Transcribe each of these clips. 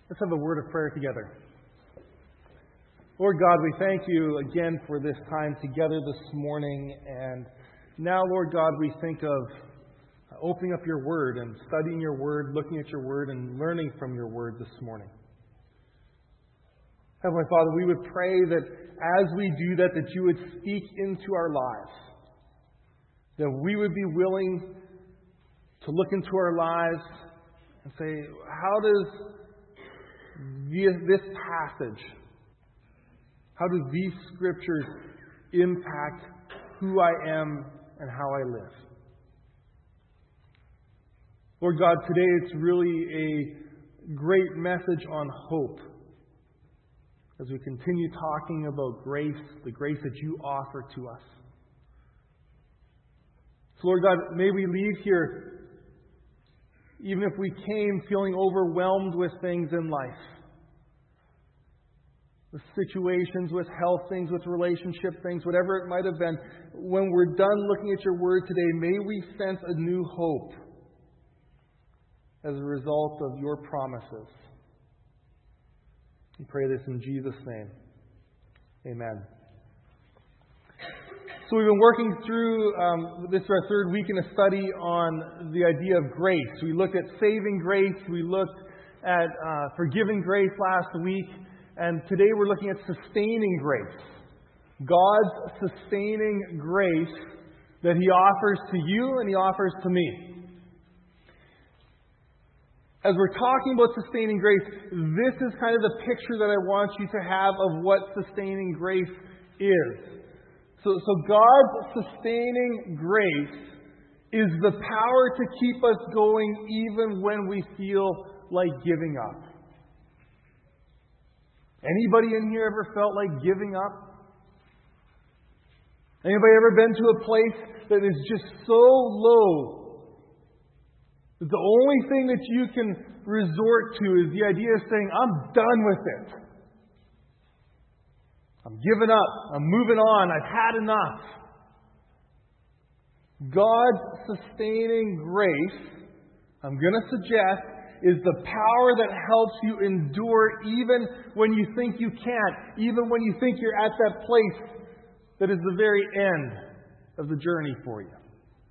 Let's have a word of prayer together. Lord God, we thank you again for this time together this morning. And now, Lord God, we think of opening up your word and studying your word, looking at your word and learning from your word this morning. Heavenly Father, we would pray that as we do that, that you would speak into our lives. That we would be willing to look into our lives and say, how does this passage, how do these scriptures impact who I am and how I live? Lord God, today it's really a great message on hope. As we continue talking about grace, the grace that you offer to us. So Lord God, may we leave here, even if we came feeling overwhelmed with things in life. With situations, with health things, with relationship things, whatever it might have been. When we're done looking at your word today, may we sense a new hope as a result of your promises. We pray this in Jesus' name. Amen. So we've been working through, this is our third week in a study on the idea of grace. We looked at saving grace. We looked at forgiving grace last week. And today we're looking at sustaining grace. God's sustaining grace that He offers to you and He offers to me. As we're talking about sustaining grace, this is kind of the picture that I want you to have of what sustaining grace is. So God's sustaining grace is the power to keep us going even when we feel like giving up. Anybody in here ever felt like giving up? Anybody ever been to a place that is just so low that the only thing that you can resort to is the idea of saying, I'm done with it. I'm giving up. I'm moving on. I've had enough. God's sustaining grace, I'm going to suggest, is the power that helps you endure even when you think you can't, even when you think you're at that place that is the very end of the journey for you.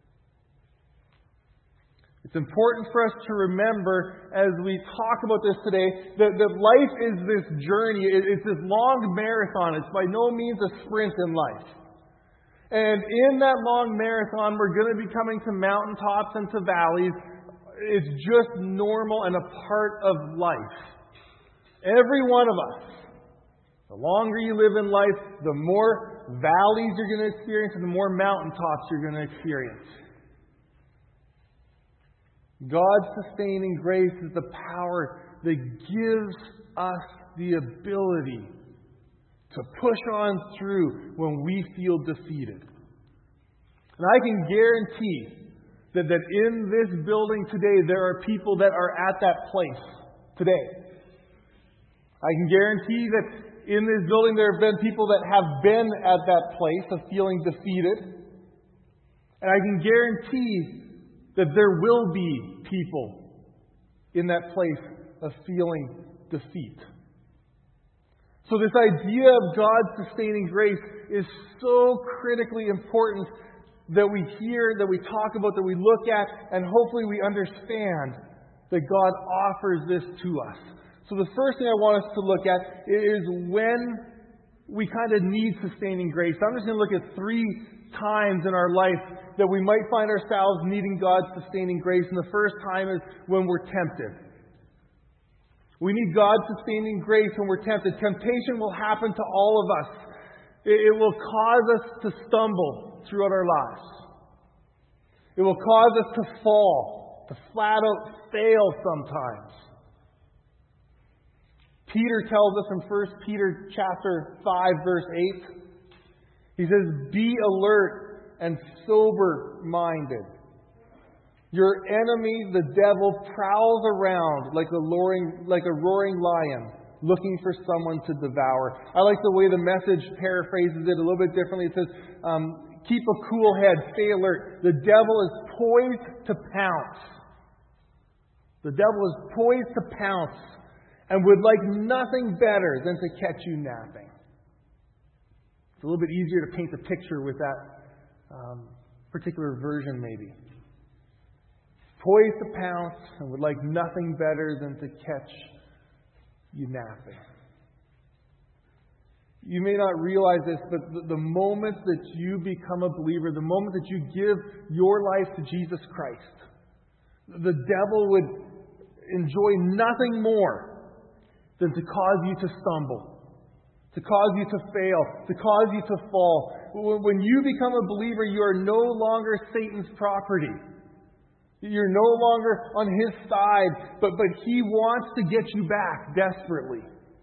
It's important for us to remember as we talk about this today that life is this journey. It's this long marathon. It's by no means a sprint in life. And in that long marathon, we're going to be coming to mountaintops and to valleys. It's just normal and a part of life. Every one of us, the longer you live in life, the more valleys you're going to experience and the more mountaintops you're going to experience. God's sustaining grace is the power that gives us the ability to push on through when we feel defeated. And I can guarantee that in this building today, there are people that are at that place today. I can guarantee that in this building, there have been people that have been at that place of feeling defeated. And I can guarantee that there will be people in that place of feeling defeat. So this idea of God's sustaining grace is so critically important that we hear, that we talk about, that we look at, and hopefully we understand that God offers this to us. So the first thing I want us to look at is when we kind of need sustaining grace. I'm just going to look at 3 times in our life that we might find ourselves needing God's sustaining grace. And the first time is when we're tempted. We need God's sustaining grace when we're tempted. Temptation will happen to all of us. It will cause us to stumble throughout our lives. It will cause us to fall, to flat out fail sometimes. Peter tells us in 1 Peter chapter 5, verse 8, he says, "Be alert and sober-minded. Your enemy, the devil, prowls around like a roaring lion, looking for someone to devour." I like the way the Message paraphrases it a little bit differently. It says, keep a cool head, stay alert. The devil is poised to pounce. The devil is poised to pounce. and would like nothing better than to catch you napping. It's a little bit easier to paint the picture with that particular version, maybe. Poised to pounce and would like nothing better than to catch you napping. You may not realize this, but the moment that you become a believer, the moment that you give your life to Jesus Christ, the devil would enjoy nothing more than to cause you to stumble, to cause you to fail, to cause you to fall. When you become a believer, you are no longer Satan's property. You're no longer on his side, but he wants to get you back desperately.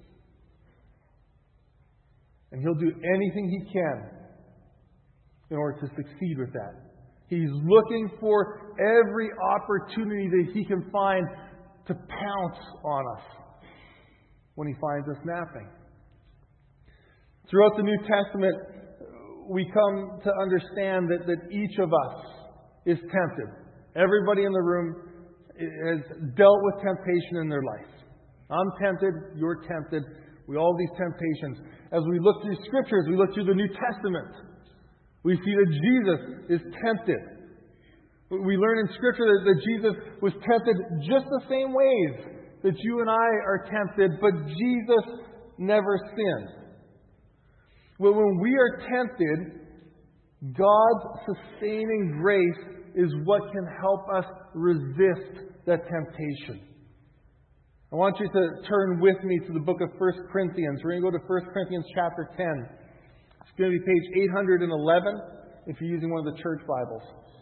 And he'll do anything he can in order to succeed with that. He's looking for every opportunity that he can find to pounce on us when he finds us napping. Throughout the New Testament, we come to understand that each of us is tempted. Everybody in the room has dealt with temptation in their life. I'm tempted, you're tempted. We all have these temptations. As we look through Scriptures, we look through the New Testament, we see that Jesus is tempted. We learn in Scripture that Jesus was tempted just the same ways that you and I are tempted, but Jesus never sinned. Well, when we are tempted, God's sustaining grace is what can help us resist that temptation. I want you to turn with me to the book of 1 Corinthians. We're going to go to 1 Corinthians chapter 10. It's going to be page 811 if you're using one of the church Bibles.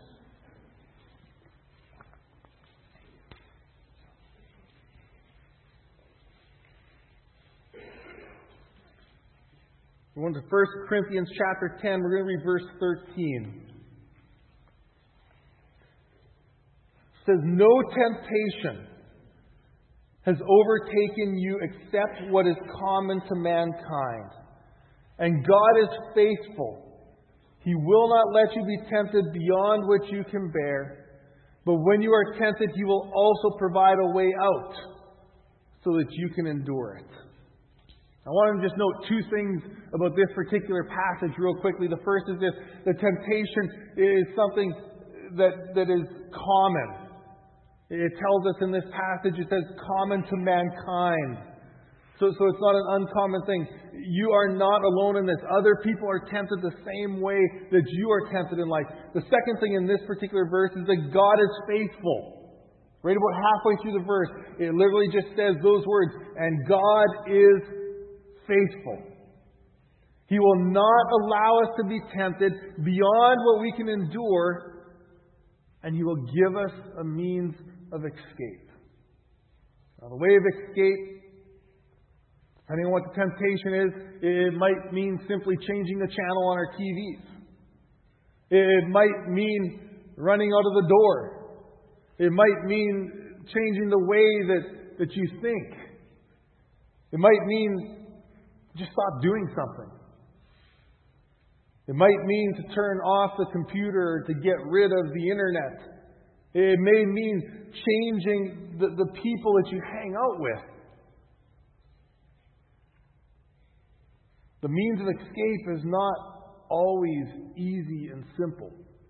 We're going to 1 Corinthians chapter 10. We're going to read verse 13. It says, "No temptation has overtaken you except what is common to mankind. And God is faithful. He will not let you be tempted beyond what you can bear. But when you are tempted, He will also provide a way out so that you can endure it." I want to just note two things about this particular passage real quickly. The first is this: the temptation is something that is common. It tells us in this passage, it says common to mankind. So it's not an uncommon thing. You are not alone in this. Other people are tempted the same way that you are tempted in life. The second thing in this particular verse is that God is faithful. Right about halfway through the verse, it literally just says those words, "And God is faithful." He will not allow us to be tempted beyond what we can endure, and He will give us a means of escape. Now, the way of escape, depending on what the temptation is, it might mean simply changing the channel on our TVs. It might mean running out of the door. It might mean changing the way that you think. It might mean just stop doing something. It might mean to turn off the computer or to get rid of the internet. It may mean changing the people that you hang out with. The means of escape is not always easy and simple.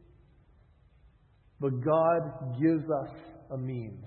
But God gives us a means.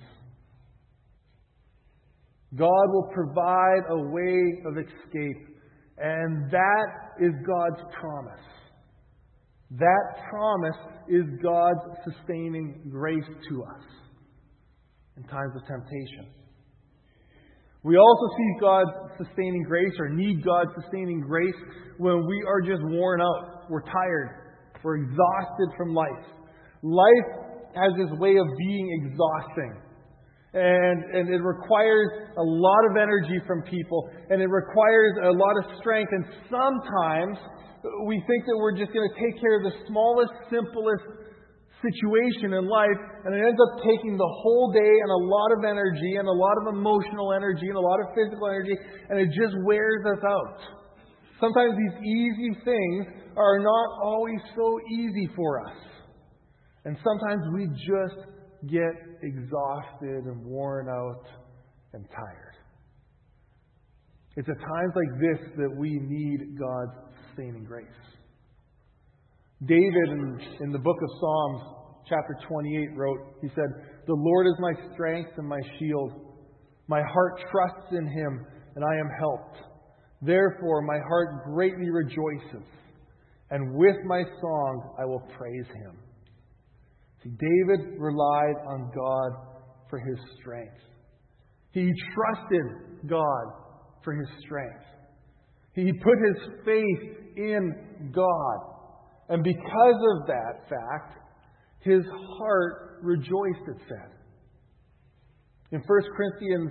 God will provide a way of escape. And that is God's promise. That promise is God's sustaining grace to us in times of temptation. We also see God's sustaining grace, or need God's sustaining grace, when we are just worn out. We're tired. We're exhausted from life. Life has this way of being exhausting. And it requires a lot of energy from people. And it requires a lot of strength. And sometimes we think that we're just going to take care of the smallest, simplest situation in life, and it ends up taking the whole day and a lot of energy and a lot of emotional energy and a lot of physical energy, and it just wears us out. Sometimes these easy things are not always so easy for us. And sometimes we just get exhausted and worn out and tired. It's at times like this that we need God's sustaining grace. David, in the book of Psalms, chapter 28, wrote, he said, "The Lord is my strength and my shield. My heart trusts in Him, and I am helped. Therefore my heart greatly rejoices, and with my song I will praise Him." See, David relied on God for his strength. He trusted God for his strength. He put his faith in God. And because of that fact, his heart rejoiced, it said. In 2 Corinthians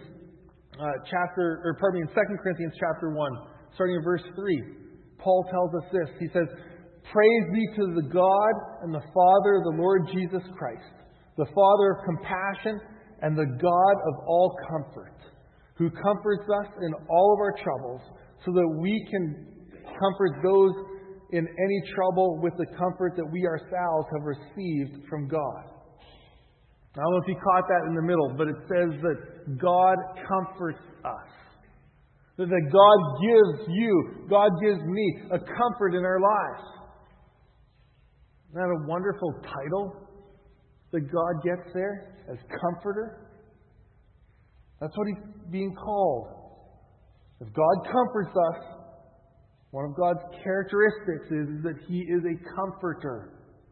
chapter 1, starting in verse 3, Paul tells us this. He says, "Praise be to the God and the Father of the Lord Jesus Christ, the Father of compassion and the God of all comfort, who comforts us in all of our troubles, so that we can comfort those in any trouble with the comfort that we ourselves have received from God." I don't know if you caught that in the middle, but it says that God comforts us. That God gives you, God gives me a comfort in our lives. Isn't that a wonderful title that God gets there as comforter? That's what He's being called. If God comforts us, one of God's characteristics is that He is a comforter.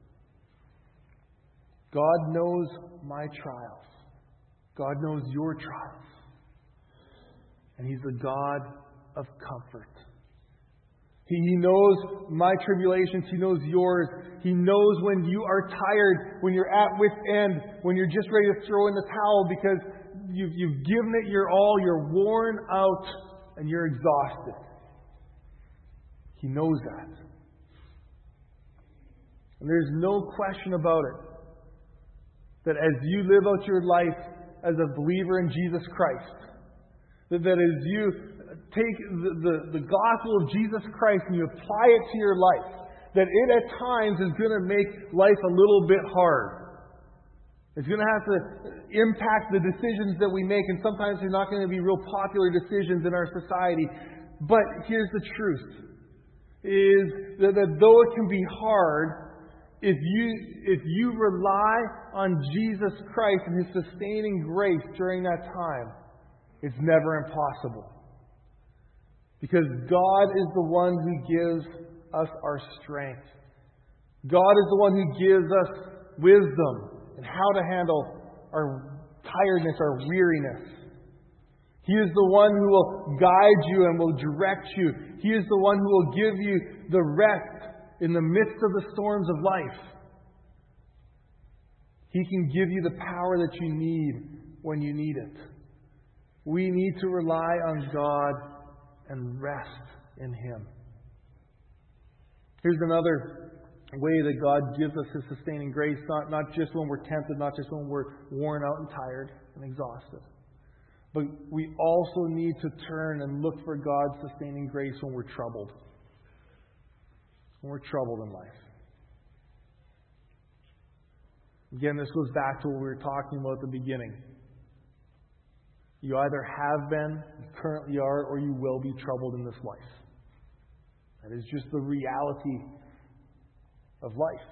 God knows my trials. God knows your trials. And He's the God of comfort. He knows my tribulations. He knows yours. He knows when you are tired, when you're at wit's end, when you're just ready to throw in the towel because you've given it your all, you're worn out, and you're exhausted. He knows that. And there's no question about it that as you live out your life as a believer in Jesus Christ, that as you take the gospel of Jesus Christ and you apply it to your life, that it at times is going to make life a little bit hard. It's going to have to impact the decisions that we make, and sometimes they're not going to be real popular decisions in our society. But here's the truth, is that though it can be hard, if you rely on Jesus Christ and His sustaining grace during that time, it's never impossible. Because God is the one who gives us our strength. God is the one who gives us wisdom and how to handle our tiredness, our weariness. He is the one who will guide you and will direct you. He is the one who will give you the rest in the midst of the storms of life. He can give you the power that you need when you need it. We need to rely on God and rest in Him. Here's another way that God gives us His sustaining grace, not just when we're tempted, not just when we're worn out and tired and exhausted. But we also need to turn and look for God's sustaining grace when we're troubled. When we're troubled in life. Again, this goes back to what we were talking about at the beginning. You either have been, you currently are, or you will be troubled in this life. That is just the reality of life.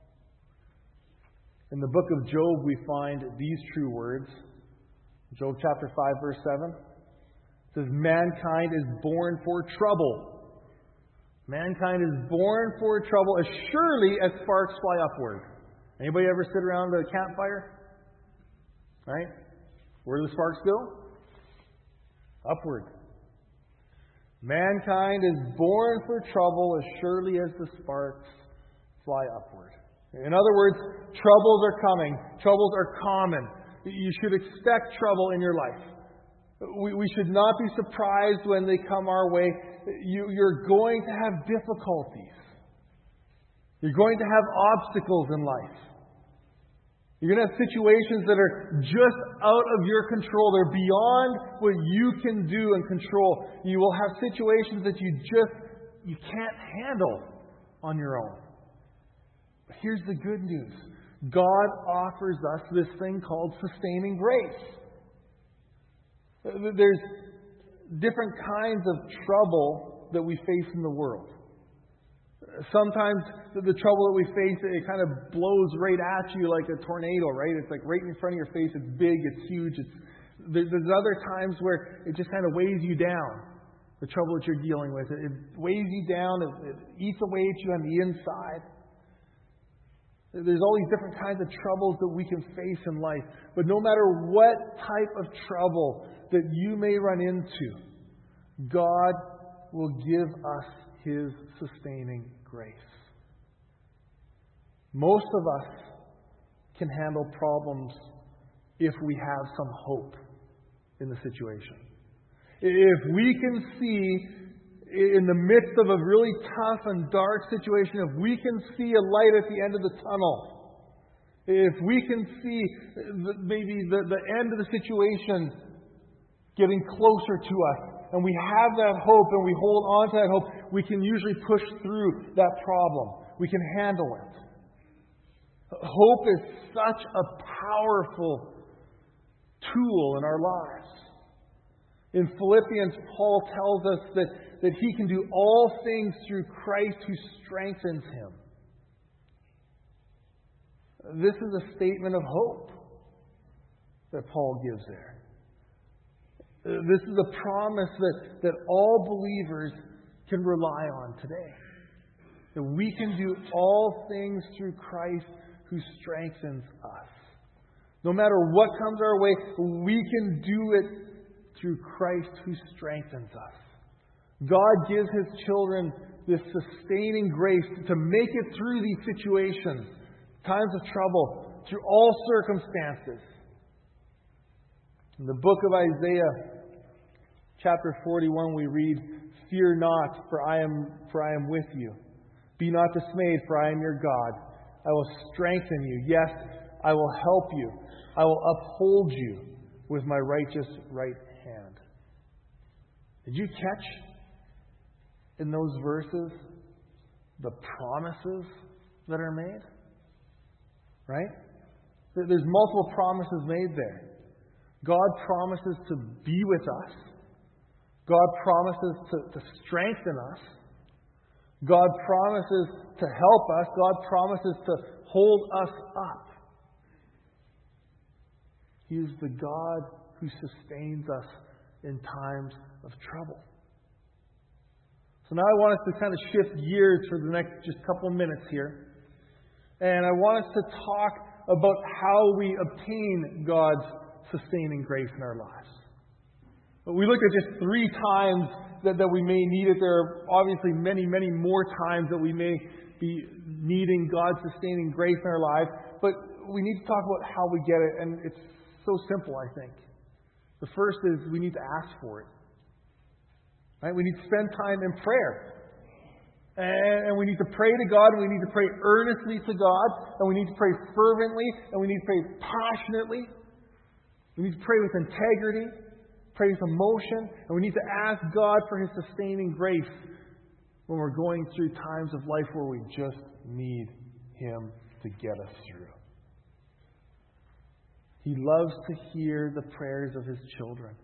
In the book of Job, we find these true words. Job chapter 5, verse 7. It says, "Mankind is born for trouble. Mankind is born for trouble as surely as sparks fly upward." Anybody ever sit around a campfire? Right? Where do the sparks go? Upward. Mankind is born for trouble as surely as the sparks fly upward. In other words, troubles are coming. Troubles are common. You should expect trouble in your life. We should not be surprised when they come our way. You're going to have difficulties. You're going to have obstacles in life. You're going to have situations that are just out of your control. They're beyond what you can do and control. You will have situations that you can't handle on your own. But here's the good news. God offers us this thing called sustaining grace. different kinds of trouble that we face in the world. Sometimes the trouble that we face, it kind of blows right at you like a tornado, right? It's like right in front of your face. It's big, it's huge. There's other times where it just kind of weighs you down, the trouble that you're dealing with. It weighs you down. It eats away at you on the inside. There's all these different kinds of troubles that we can face in life. But no matter what type of trouble that you may run into, God will give us His sustaining grace. Most of us can handle problems if we have some hope in the situation. If we can see in the midst of a really tough and dark situation, if we can see a light at the end of the tunnel, if we can see maybe the end of the situation getting closer to us, and we have that hope and we hold on to that hope, we can usually push through that problem. We can handle it. Hope is such a powerful tool in our lives. In Philippians, Paul tells us that he can do all things through Christ who strengthens him. This is a statement of hope that Paul gives there. This is a promise that all believers can rely on today. That we can do all things through Christ who strengthens us. No matter what comes our way, we can do it through Christ who strengthens us. God gives His children this sustaining grace to make it through these situations, times of trouble, through all circumstances. In the book of Isaiah, chapter 41, we read, "Fear not, for I am with you. Be not dismayed, for I am your God. I will strengthen you. Yes, I will help you. I will uphold you with my righteous right hand." Did you catch in those verses the promises that are made? Right? There's multiple promises made there. God promises to be with us. God promises to strengthen us. God promises to help us. God promises to hold us up. He is the God who sustains us in times of trouble. So now I want us to kind of shift gears for the next just couple of minutes here. And I want us to talk about how we obtain God's sustaining grace in our lives. We look at just 3 times that we may need it. There are obviously many, many more times that we may be needing God's sustaining grace in our lives. But we need to talk about how we get it. And it's so simple, I think. The first is we need to ask for it. Right? We need to spend time in prayer. And we need to pray to God. And we need to pray earnestly to God. And we need to pray fervently. And we need to pray passionately. We need to pray with integrity. Pray with emotion. And we need to ask God for His sustaining grace when we're going through times of life where we just need Him to get us through. He loves to hear the prayers of His children.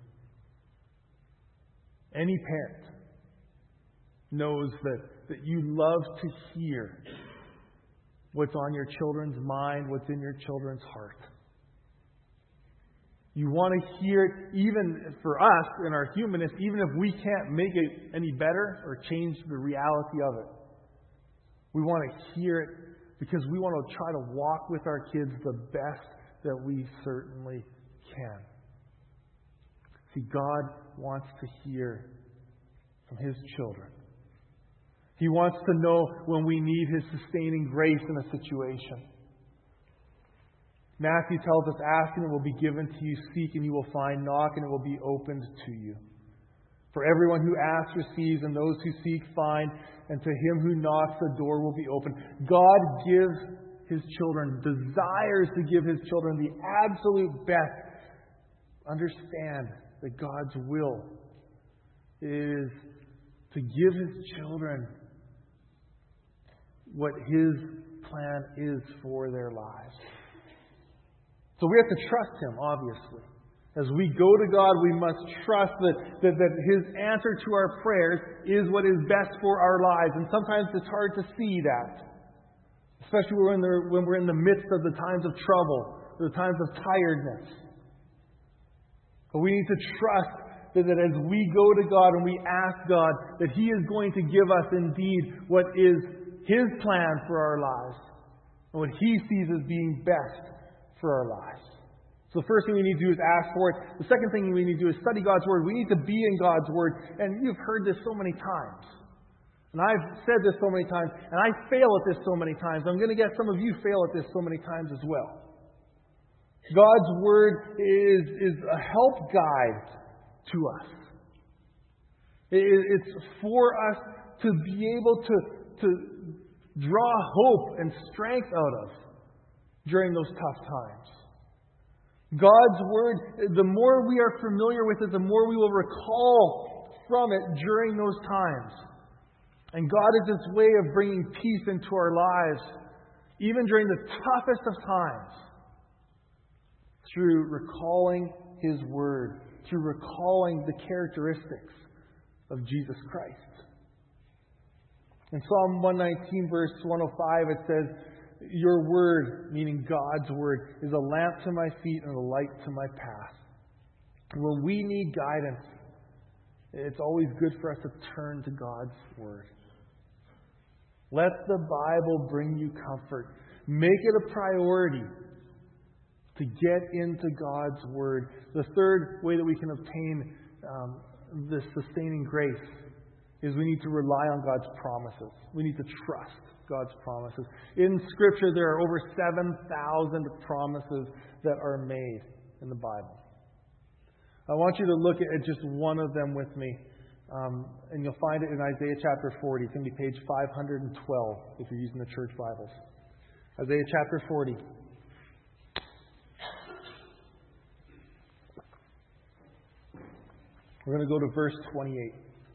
Any parent knows that you love to hear what's on your children's mind, what's in your children's heart. You want to hear it, even for us, in our humanness, even if we can't make it any better or change the reality of it. We want to hear it because we want to try to walk with our kids the best that we certainly can. See, God wants to hear from His children. He wants to know when we need His sustaining grace in a situation. Matthew tells us, "Ask and it will be given to you. Seek and you will find. Knock and it will be opened to you. For everyone who asks receives, and those who seek find, and to him who knocks the door will be opened." God gives His children, desires to give His children the absolute best. Understand that God's will is to give His children what His plan is for their lives. So we have to trust Him, obviously. As we go to God, we must trust that His answer to our prayers is what is best for our lives. And sometimes it's hard to see that, especially when we're in the midst of the times of trouble, the times of tiredness. But we need to trust that as we go to God and we ask God, that He is going to give us indeed what is His plan for our lives and what He sees as being best for our lives. So the first thing we need to do is ask for it. The second thing we need to do is study God's Word. We need to be in God's Word. And you've heard this so many times. And I've said this so many times. And I fail at this so many times. I'm going to get some of you fail at this so many times as well. God's Word is a help guide to us. It's for us to be able to draw hope and strength out of during those tough times. God's Word, the more we are familiar with it, the more we will recall from it during those times. And God is His way of bringing peace into our lives, even during the toughest of times, through recalling His Word, through recalling the characteristics of Jesus Christ. In Psalm 119, verse 105, it says, "Your Word," meaning God's Word, "is a lamp to my feet and a light to my path." When we need guidance, it's always good for us to turn to God's Word. Let the Bible bring you comfort. Make it a priority to get into God's Word. The third way that we can obtain this sustaining grace is we need to rely on God's promises. We need to trust God's promises. In Scripture, there are over 7,000 promises that are made in the Bible. I want you to look at just one of them with me. And you'll find it in Isaiah chapter 40. It's going to be page 512 if you're using the church Bibles. Isaiah chapter 40. We're going to go to verse 28.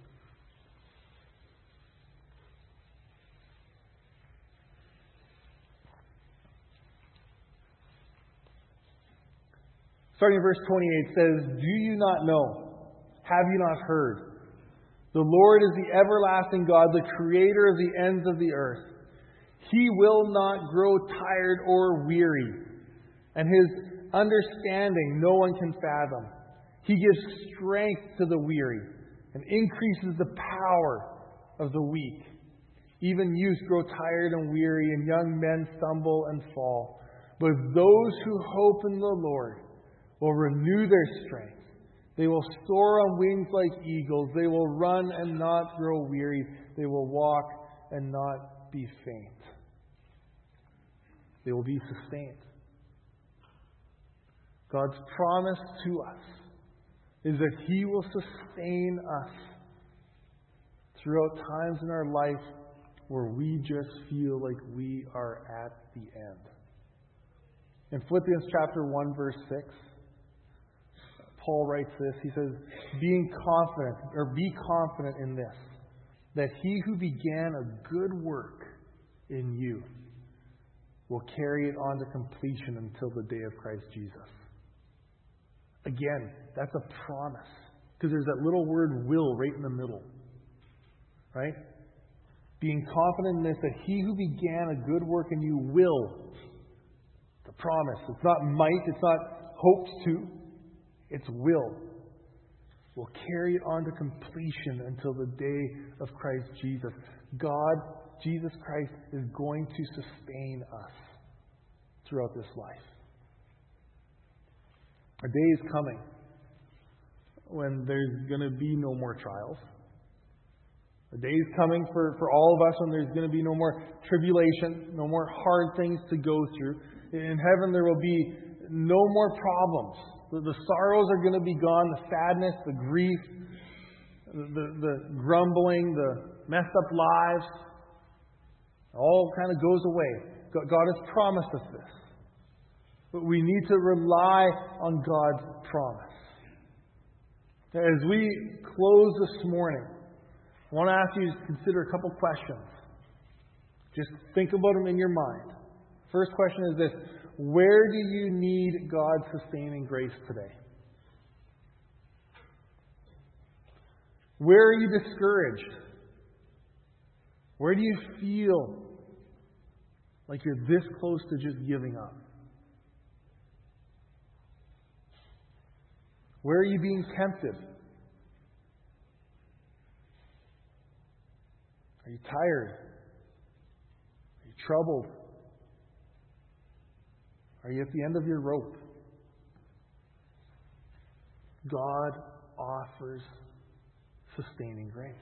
Starting in verse 28, it says, "Do you not know? Have you not heard? The Lord is the everlasting God, the creator of the ends of the earth. He will not grow tired or weary, and His understanding no one can fathom. He gives strength to the weary and increases the power of the weak. Even youths grow tired and weary, and young men stumble and fall. But those who hope in the Lord will renew their strength. They will soar on wings like eagles. They will run and not grow weary. They will walk and not be faint." They will be sustained. God's promise to us is that He will sustain us throughout times in our life where we just feel like we are at the end. In Philippians chapter 1, verse 6, Paul writes this. He says, be confident in this, that He who began a good work in you will carry it on to completion until the day of Christ Jesus. Again, that's a promise. Because there's that little word "will" right in the middle. Right? Being confident in this, that He who began a good work in you will. The promise. It's not might, it's not hopes to. It's will carry it on to completion until the day of Christ Jesus. God, Jesus Christ, is going to sustain us throughout this life. A day is coming when there's going to be no more trials. A day is coming for all of us when there's going to be no more tribulation, no more hard things to go through. In heaven there will be no more problems. The sorrows are going to be gone, the sadness, the grief, the grumbling, the messed up lives. All kind of goes away. God has promised us this. But we need to rely on God's promise. As we close this morning, I want to ask you to consider a couple questions. Just think about them in your mind. First question is this: where do you need God's sustaining grace today? Where are you discouraged? Where do you feel like you're this close to just giving up? Where are you being tempted? Are you tired? Are you troubled? Are you at the end of your rope? God offers sustaining grace.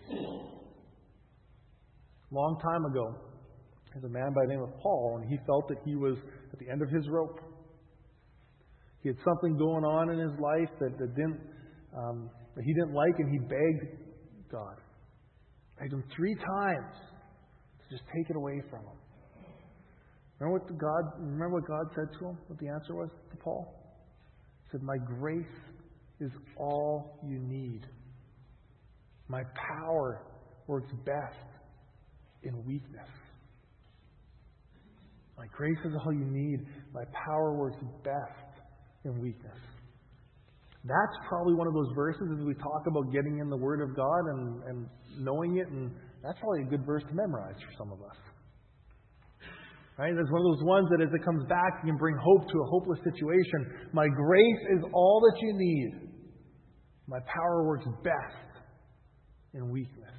A long time ago, there's a man by the name of Paul, and he felt that he was at the end of his rope. He had something going on in his life that he didn't like, and he begged God. Begged him 3 times to just take it away from him. Remember what God said to him? What the answer was to Paul? He said, "My grace is all you need. My power works best in weakness." My grace is all you need. My power works best in weakness. That's probably one of those verses as we talk about getting in the Word of God and knowing it, and that's probably a good verse to memorize for some of us. Right? It's one of those ones that as it comes back, you can bring hope to a hopeless situation. My grace is all that you need. My power works best in weakness.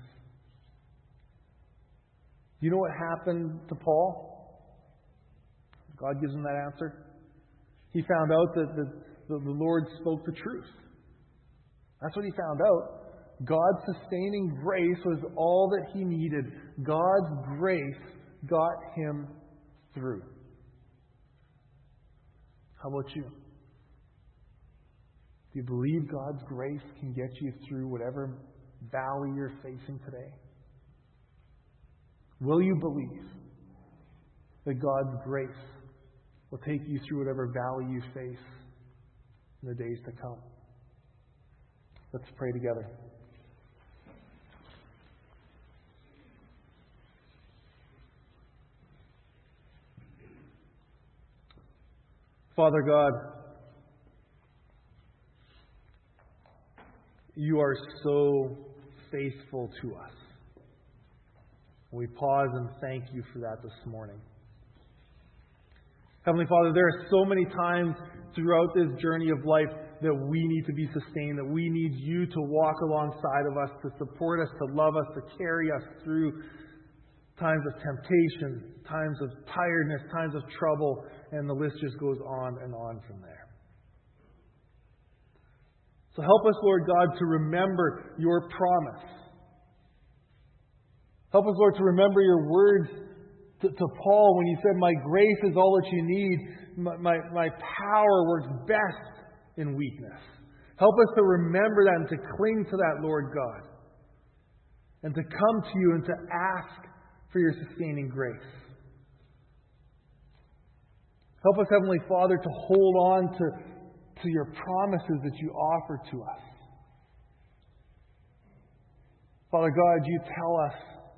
Do you know what happened to Paul? God gives him that answer. He found out that the Lord spoke the truth. That's what he found out. God's sustaining grace was all that he needed. God's grace got him through. How about you? Do you believe God's grace can get you through whatever valley you're facing today? Will you believe that God's grace will take you through whatever valley you face in the days to come? Let's pray together. Father God, you are so faithful to us. We pause and thank you for that this morning. Heavenly Father, there are so many times throughout this journey of life that we need to be sustained, that we need you to walk alongside of us, to support us, to love us, to carry us through times of temptation, times of tiredness, times of trouble, and the list just goes on and on from there. So help us, Lord God, to remember your promise. Help us, Lord, to remember your words to Paul when he said, "My grace is all that you need. My power works best in weakness." Help us to remember that and to cling to that, Lord God. And to come to you and to ask for your sustaining grace. Help us, Heavenly Father, to hold on to your promises that you offer to us. Father God, you tell us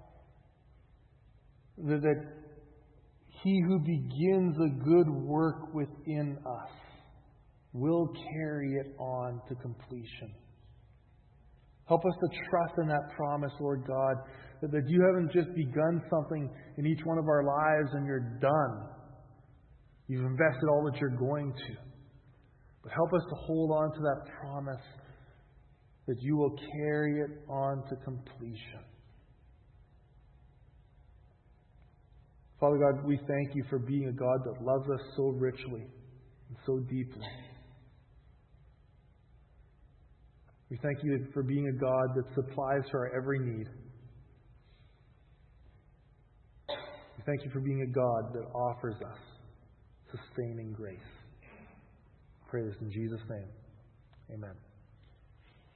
that he who begins a good work within us will carry it on to completion. Help us to trust in that promise, Lord God, that you haven't just begun something in each one of our lives and you're done. You've invested all that you're going to. But help us to hold on to that promise that you will carry it on to completion. Father God, we thank you for being a God that loves us so richly and so deeply. We thank you for being a God that supplies for our every need. We thank you for being a God that offers us sustaining grace. I pray this in Jesus' name. Amen.